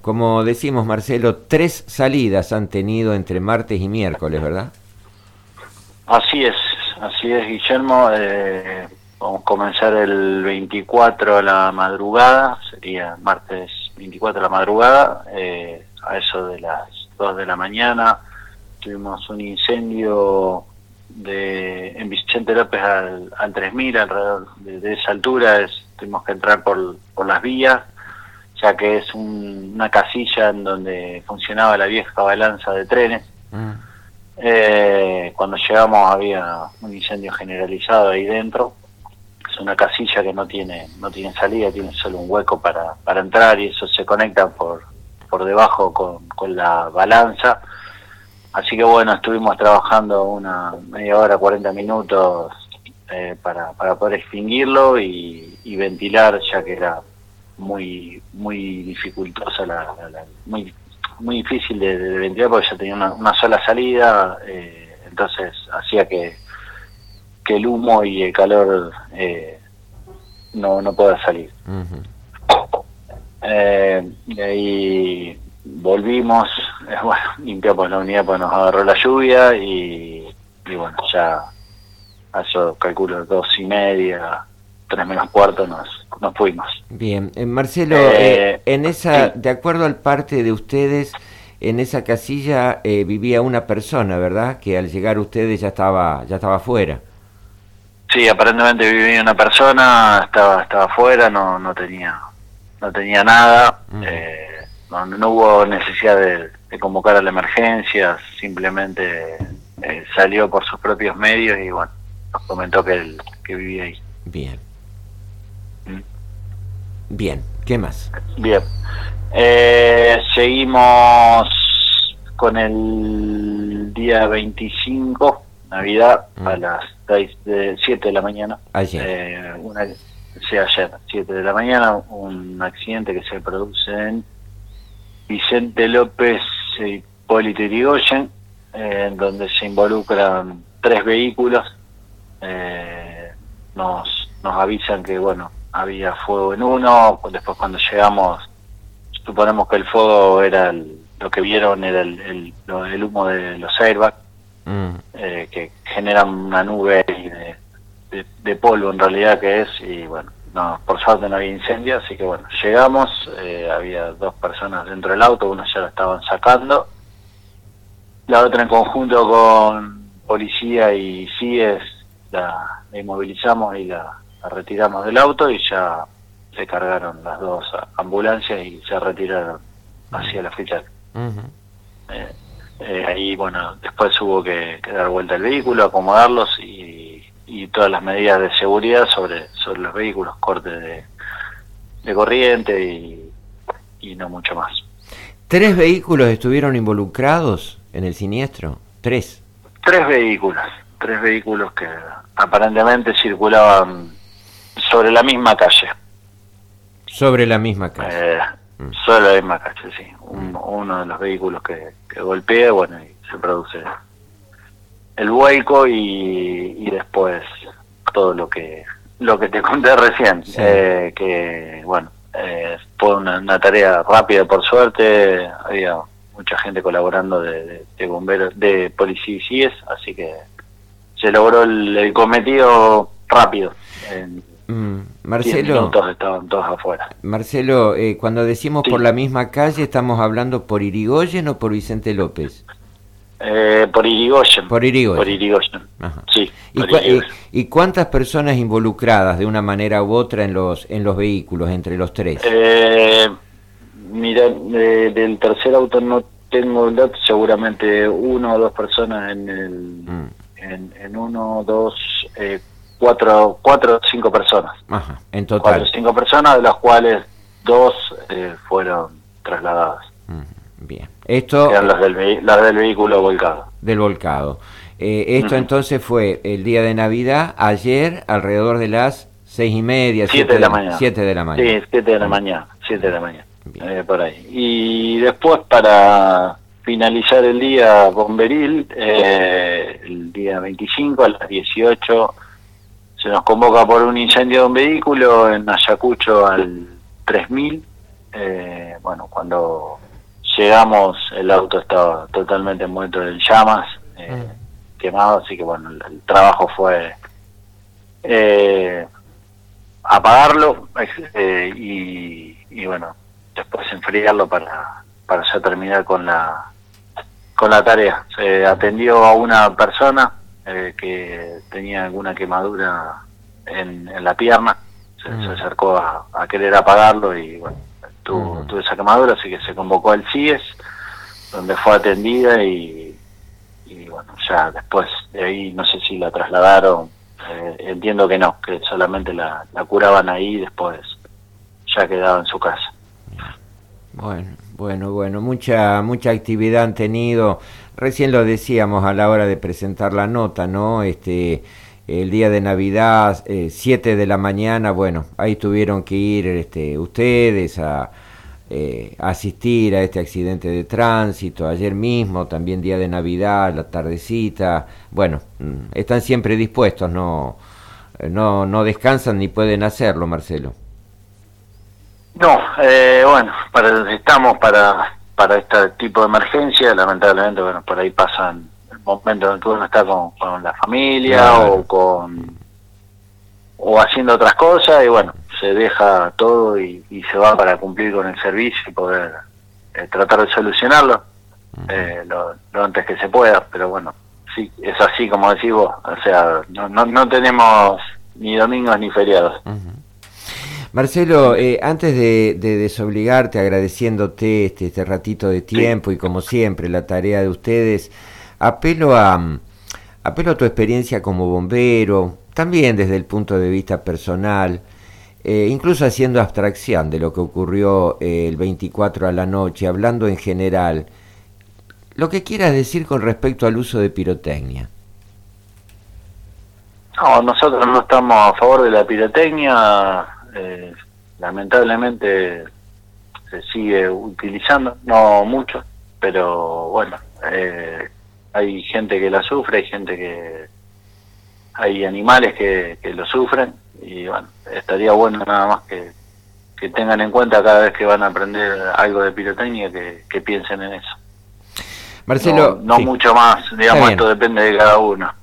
como decimos, Marcelo, 3 salidas han tenido entre martes y miércoles, ¿verdad? Así es, Guillermo. Vamos a comenzar el 24 a la madrugada, sería martes 24 a la madrugada, a eso de las 2 de la mañana. Tuvimos un incendio en Vicente López al 3000, alrededor de esa altura. Tuvimos que entrar por las vías, ya que es una casilla en donde funcionaba la vieja balanza de trenes. Cuando llegamos había un incendio generalizado ahí dentro. Es una casilla que no tiene salida, tiene solo un hueco para entrar, y eso se conecta por debajo con la balanza. Así que bueno, estuvimos trabajando una media hora, 40 minutos para poder extinguirlo y ventilar, ya que era muy dificultosa, muy difícil de ventilar, porque ya tenía una sola salida, entonces hacía que el humo y el calor no pueda salir. Y ahí volvimos, bueno, limpiamos la unidad porque nos agarró la lluvia y bueno, ya a eso calculo 2:30, 3 menos cuarto nos fuimos. Bien, Marcelo, en esa, sí. De acuerdo al parte de ustedes, en esa casilla vivía una persona, ¿verdad? Que al llegar ustedes ya estaba afuera. Sí, aparentemente vivía una persona, estaba afuera, no tenía nada. No hubo necesidad de convocar a la emergencia, simplemente salió por sus propios medios y bueno, nos comentó que vivía ahí. Bien. Bien, ¿qué más? Bien. Seguimos con el día 25, Navidad, a las 7 de la mañana. Ayer. Ayer, 7 de la mañana, un accidente que se produce en Vicente López y Hipólito Yrigoyen, en donde se involucran 3 vehículos. Nos avisan que, bueno, había fuego en uno. Después, cuando llegamos, suponemos que el fuego era lo que vieron era el humo de los airbags, que generan una nube de polvo en realidad que es, y bueno, no, por suerte no había incendio, así que bueno, llegamos, había 2 personas dentro del auto, una ya la estaban sacando, la otra en conjunto con policía y CIES la inmovilizamos y la retiramos del auto, y ya se cargaron las 2 ambulancias y se retiraron hacia la hospital. Ahí bueno, después hubo que dar vuelta al vehículo, acomodarlos y todas las medidas de seguridad sobre los vehículos, corte de corriente y no mucho más. 3 vehículos estuvieron involucrados en el siniestro. 3 vehículos que aparentemente circulaban sobre la misma calle. Sobre la misma calle. Sobre la misma calle, sí. Uno de los vehículos que golpea, bueno, y se produce el vuelco y después todo lo que te conté recién. Sí. Que bueno, fue una tarea rápida, por suerte. Había mucha gente colaborando de bomberos, de policía y CIES, así que se logró el cometido rápido. En 10 minutos estaban todos afuera. Marcelo, cuando decimos sí. Por la misma calle, ¿estamos hablando por Yrigoyen o por Vicente López? Por Yrigoyen. Por Yrigoyen. Por Yrigoyen. Ajá. Sí. ¿Y cuántas personas involucradas de una manera u otra en los vehículos, entre los 3? Mira, del tercer auto no tengo el dato, seguramente 1 o 2 personas en uno, 2, 4 o 5 personas. Ajá, en total. 4 o 5 personas, de las cuales 2 fueron trasladadas. Bien. Esto eran las del vehículo volcado. Del volcado. Esto entonces fue el día de Navidad, ayer, alrededor de las 6:30, 7 de la mañana. 7 de la mañana. Sí, 7 de la mañana. 7 de la mañana. Por ahí. Y después, para finalizar el día bomberil, el día 25 a las 18, se nos convoca por un incendio de un vehículo en Ayacucho al 3000, Bueno, cuando llegamos el auto estaba totalmente envuelto en llamas, quemado, así que bueno, el trabajo fue apagarlo y bueno, después enfriarlo para ya terminar con la tarea. Se atendió a una persona que tenía alguna quemadura en la pierna, se acercó a querer apagarlo y bueno, tuvo esa quemadura, así que se convocó al CIES, donde fue atendida y bueno, ya después de ahí no sé si la trasladaron, entiendo que no, que solamente la curaban ahí y después ya quedaba en su casa. Bueno, mucha actividad han tenido. Recién lo decíamos a la hora de presentar la nota, ¿no? El día de Navidad, 7 de la mañana, bueno, ahí tuvieron que ir ustedes a asistir a este accidente de tránsito. Ayer mismo, también día de Navidad, la tardecita. Bueno, están siempre dispuestos, no descansan ni pueden hacerlo, Marcelo. No, bueno, estamos para este tipo de emergencia. Lamentablemente, bueno, por ahí pasan momentos en que uno está con la familia, claro, o haciendo otras cosas, y bueno, se deja todo y se va para cumplir con el servicio y poder tratar de solucionarlo lo antes que se pueda. Pero bueno, sí, es así como decís vos, o sea, no tenemos ni domingos ni feriados. Marcelo, antes de desobligarte, agradeciéndote este ratito de tiempo, sí, y como siempre la tarea de ustedes, apelo a tu experiencia como bombero, también desde el punto de vista personal, incluso haciendo abstracción de lo que ocurrió el 24 a la noche, hablando en general, lo que quieras decir con respecto al uso de pirotecnia. No, nosotros no estamos a favor de la pirotecnia. Lamentablemente se sigue utilizando, no mucho, pero bueno, hay gente que la sufre, hay animales que lo sufren, y bueno, estaría bueno nada más que tengan en cuenta cada vez que van a aprender algo de pirotecnia que piensen en eso. Marcelo, no sí, mucho más, digamos, esto depende de cada uno.